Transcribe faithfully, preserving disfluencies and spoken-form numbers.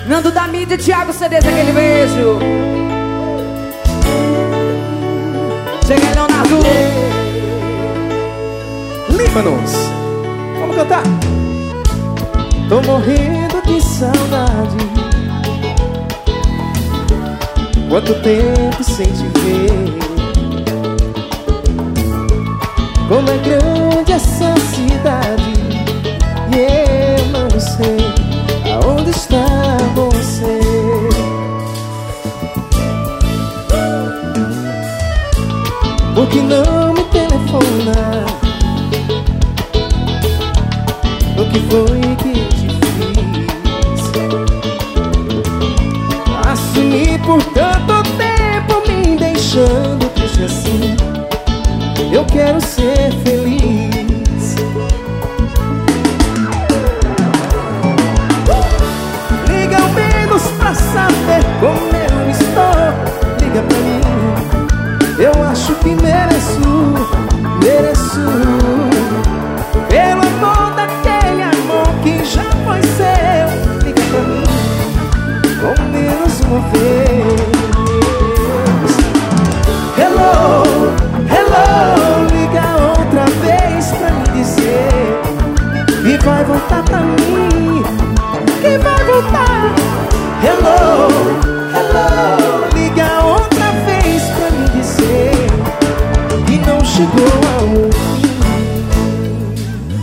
Nando da mídia, Thiago C Ds, aquele beijo. Chega aí, Leonardo. Lima-nos. Vamos cantar. Tô morrendo de saudade. Quanto tempo sem te ver. Como é grande essa cidade. E eu não sei aonde está você. Por que não me telefona? O que foi que eu te fiz? Assumir por tanto tempo, me deixando triste assim. Eu quero ser feliz. Liga ao menos pra saber